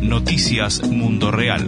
Noticias Mundo Real.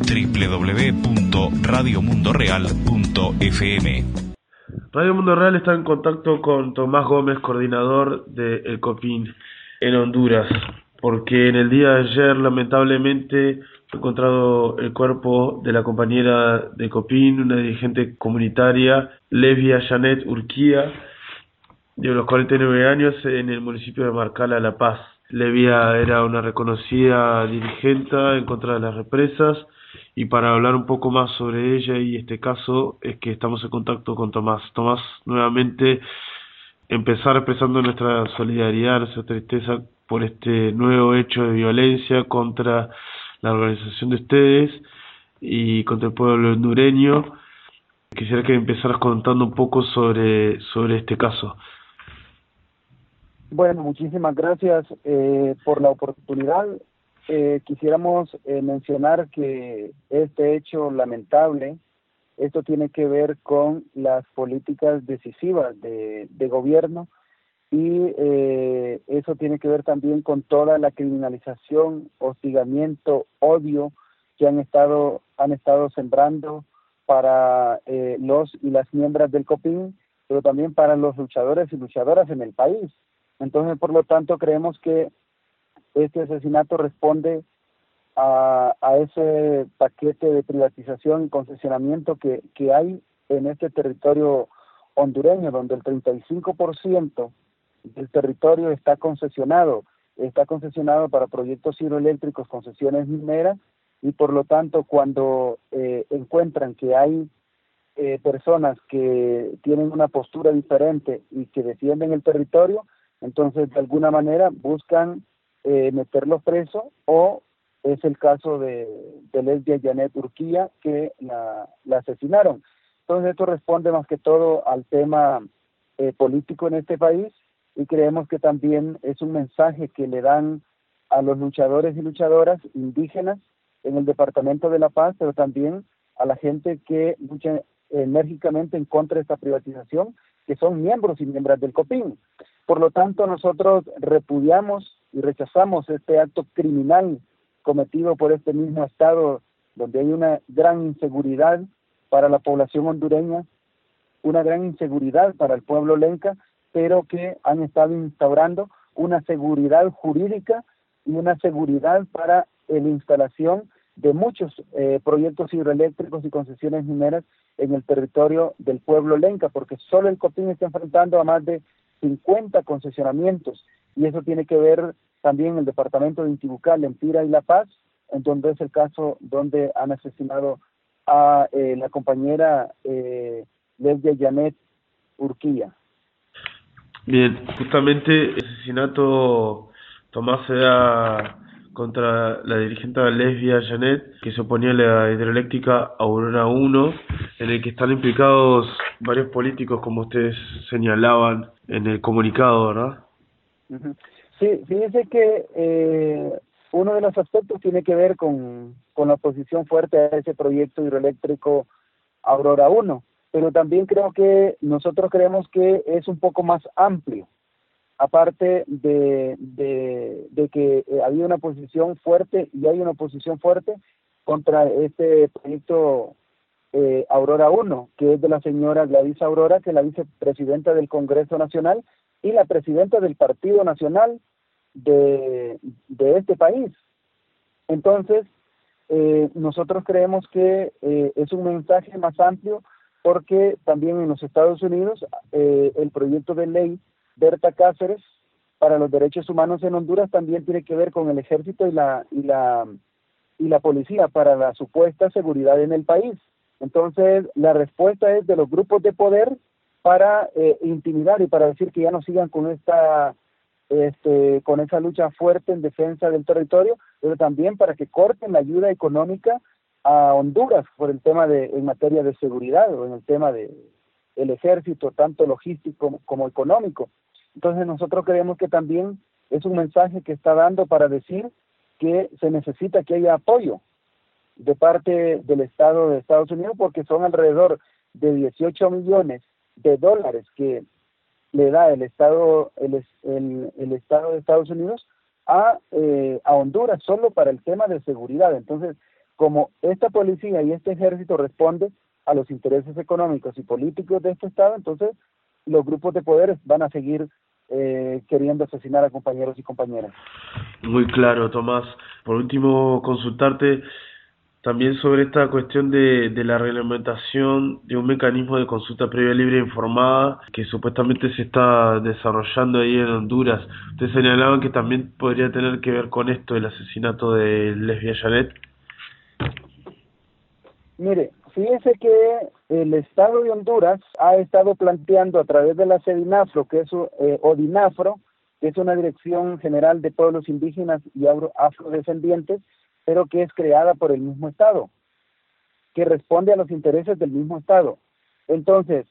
www.radiomundoreal.fm. Radio Mundo Real está en contacto con Tomás Gómez, coordinador de El Copín en Honduras, porque en el día de ayer lamentablemente fue encontrado el cuerpo de la compañera de Copín, una dirigente comunitaria, Levia Janet Urquía, de los 49 años, en el municipio de Marcala, La Paz. Levia era una reconocida dirigente en contra de las represas, y para hablar un poco más sobre ella y este caso es que estamos en contacto con Tomás. Tomás, nuevamente empezar expresando nuestra solidaridad, nuestra tristeza por este nuevo hecho de violencia contra la organización de ustedes y contra el pueblo hondureño. Quisiera que empezaras contando un poco sobre este caso. Bueno, muchísimas gracias por la oportunidad. Quisiéramos mencionar que este hecho lamentable, esto tiene que ver con las políticas decisivas de gobierno y eso tiene que ver también con toda la criminalización, hostigamiento, odio que han estado sembrando para los y las miembros del Copín, pero también para los luchadores y luchadoras en el país. Entonces, por lo tanto, creemos que este asesinato responde a ese paquete de privatización y concesionamiento que hay en este territorio hondureño, donde el 35% del territorio está concesionado para proyectos hidroeléctricos, concesiones mineras, y por lo tanto, cuando encuentran que hay personas que tienen una postura diferente y que defienden el territorio, entonces de alguna manera buscan meterlos presos, o es el caso de Levia Janet Urquía, que la asesinaron. Entonces esto responde más que todo al tema político en este país, y creemos que también es un mensaje que le dan a los luchadores y luchadoras indígenas en el departamento de La Paz, pero también a la gente que lucha enérgicamente en contra de esta privatización, que son miembros y miembros del Copín. Por lo tanto, nosotros repudiamos y rechazamos este acto criminal cometido por este mismo Estado, donde hay una gran inseguridad para la población hondureña, una gran inseguridad para el pueblo lenca, pero que han estado instaurando una seguridad jurídica y una seguridad para la instalación de muchos proyectos hidroeléctricos y concesiones mineras en el territorio del pueblo lenca, porque solo el Copín está enfrentando a más de 50 concesionamientos, y eso tiene que ver también el departamento de Intibucá, Lempira y La Paz, en donde es el caso donde han asesinado a la compañera Levia Janet Urquía. Bien, justamente el asesinato, Tomás, se da contra la dirigente Levia Janet, que se oponía a la hidroeléctrica Aurora 1, en el que están implicados varios políticos, como ustedes señalaban en el comunicado, ¿verdad? Uh-huh. Sí, fíjese que uno de los aspectos tiene que ver con la oposición fuerte a ese proyecto hidroeléctrico Aurora 1, pero también creo que nosotros creemos que es un poco más amplio, aparte de que había una posición fuerte y hay una oposición fuerte contra este proyecto Aurora 1, que es de la señora Gladys Aurora, que es la vicepresidenta del Congreso Nacional y la presidenta del Partido Nacional de este país. Entonces, nosotros creemos que es un mensaje más amplio, porque también en los Estados Unidos el proyecto de ley Berta Cáceres para los derechos humanos en Honduras también tiene que ver con el ejército y la policía para la supuesta seguridad en el país. Entonces, la respuesta es de los grupos de poder para intimidar y para decir que ya no sigan con esa lucha fuerte en defensa del territorio, pero también para que corten la ayuda económica a Honduras por el tema en materia de seguridad, o en el tema de el ejército, tanto logístico como económico. Entonces nosotros creemos que también es un mensaje que está dando para decir que se necesita que haya apoyo de parte del Estado de Estados Unidos, porque son alrededor de 18 millones de dólares que le da el Estado de Estados Unidos a Honduras solo para el tema de seguridad. Entonces, como esta policía y este ejército responde a los intereses económicos y políticos de este Estado, entonces los grupos de poder van a seguir queriendo asesinar a compañeros y compañeras. Muy claro, Tomás. Por último, consultarte también sobre esta cuestión de la reglamentación de un mecanismo de consulta previa, libre e informada que supuestamente se está desarrollando ahí en Honduras. Ustedes señalaban que también podría tener que ver con esto, el asesinato de Lesbia Janet. Mire, fíjese que el Estado de Honduras ha estado planteando a través de la CEDINAFRO, o DINAFRO, que es una Dirección General de Pueblos Indígenas y Afrodescendientes, pero que es creada por el mismo Estado, que responde a los intereses del mismo Estado. Entonces,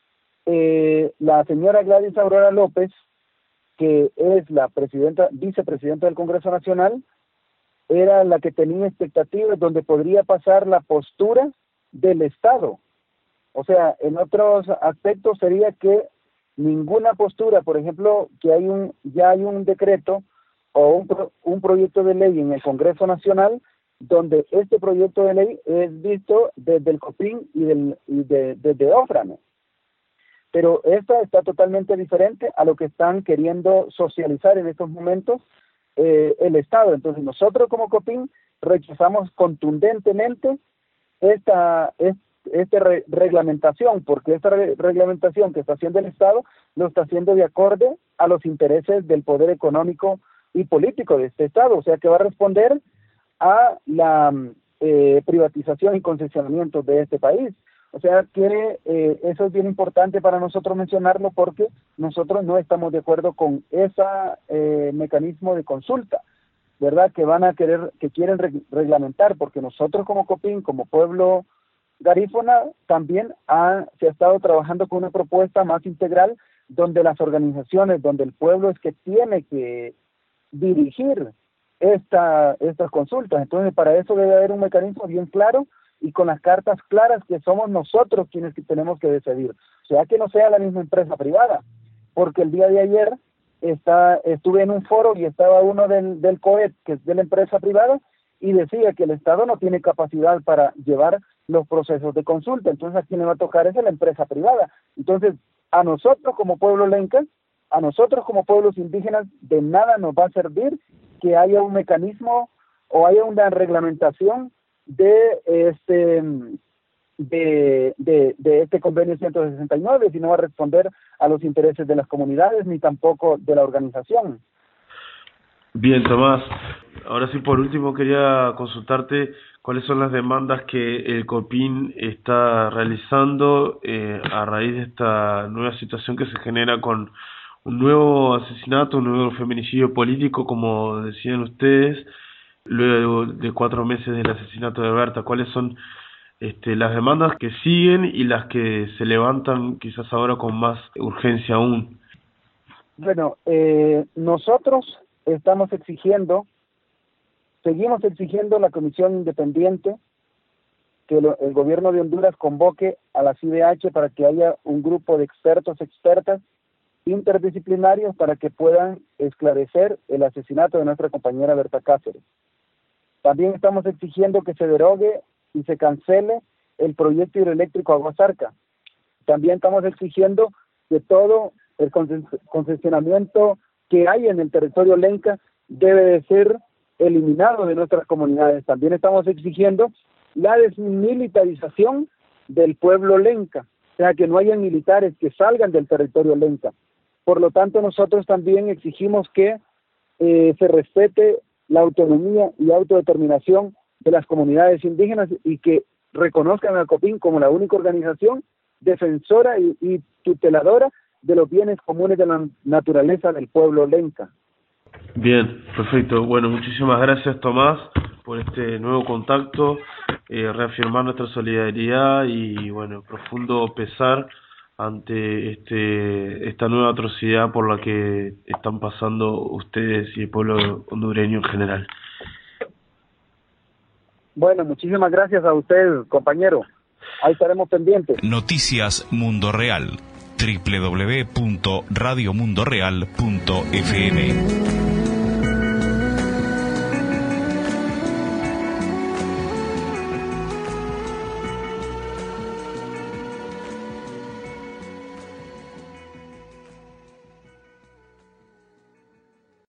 la señora Gladys Aurora López, que es la vicepresidenta del Congreso Nacional, era la que tenía expectativas donde podría pasar la postura del Estado. O sea, en otros aspectos sería que ninguna postura, por ejemplo, que ya hay un decreto o un proyecto de ley en el Congreso Nacional, donde este proyecto de ley es visto desde el COPIN y desde OFRANE. Pero esta está totalmente diferente a lo que están queriendo socializar en estos momentos el Estado. Entonces nosotros como COPIN rechazamos contundentemente esta reglamentación, porque esta reglamentación que está haciendo el Estado lo está haciendo de acorde a los intereses del poder económico y político de este Estado, o sea que va a responder a la privatización y concesionamiento de este país. O sea que eso es bien importante para nosotros mencionarlo, porque nosotros no estamos de acuerdo con ese mecanismo de consulta, ¿verdad? Que quieren reglamentar, porque nosotros como COPIN, como pueblo garífuna, también se ha estado trabajando con una propuesta más integral, donde las organizaciones, donde el pueblo es que tiene que dirigir estas consultas. Entonces, para eso debe haber un mecanismo bien claro y con las cartas claras, que somos nosotros quienes tenemos que decidir. O sea, que no sea la misma empresa privada, porque el día de ayer estuve en un foro y estaba uno del COET, que es de la empresa privada, y decía que el Estado no tiene capacidad para llevar los procesos de consulta. Entonces, a quien le va a tocar es a la empresa privada. Entonces, a nosotros como pueblo lenca, a nosotros como pueblos indígenas, de nada nos va a servir que haya un mecanismo o haya una reglamentación de este convenio 169, si no va a responder a los intereses de las comunidades ni tampoco de la organización. Bien, Tomás. Ahora sí, por último, quería consultarte cuáles son las demandas que el COPIN está realizando a raíz de esta nueva situación que se genera con un nuevo asesinato, un nuevo feminicidio político, como decían ustedes, luego de 4 meses del asesinato de Berta. ¿Cuáles son las demandas que siguen y las que se levantan quizás ahora con más urgencia aún? Bueno, nosotros seguimos exigiendo la comisión independiente, que el gobierno de Honduras convoque a la CIDH para que haya un grupo de expertas interdisciplinarios para que puedan esclarecer el asesinato de nuestra compañera Berta Cáceres. También estamos exigiendo que se derogue y se cancele el proyecto hidroeléctrico Aguasarca. También estamos exigiendo que todo el concesionamiento que hay en el territorio lenca debe de ser eliminado de nuestras comunidades. También estamos exigiendo la desmilitarización del pueblo lenca, o sea, que no haya militares que salgan del territorio lenca. Por lo tanto, nosotros también exigimos que se respete la autonomía y autodeterminación de las comunidades indígenas y que reconozcan al COPIN como la única organización defensora y tuteladora de los bienes comunes de la naturaleza del pueblo lenca. Bien, perfecto. Bueno, muchísimas gracias, Tomás, por este nuevo contacto, reafirmar nuestra solidaridad y, bueno, profundo pesar ante esta nueva atrocidad por la que están pasando ustedes y el pueblo hondureño en general. Bueno, muchísimas gracias a usted, compañero. Ahí estaremos pendientes. Noticias Mundo Real. www.radiomundoreal.fm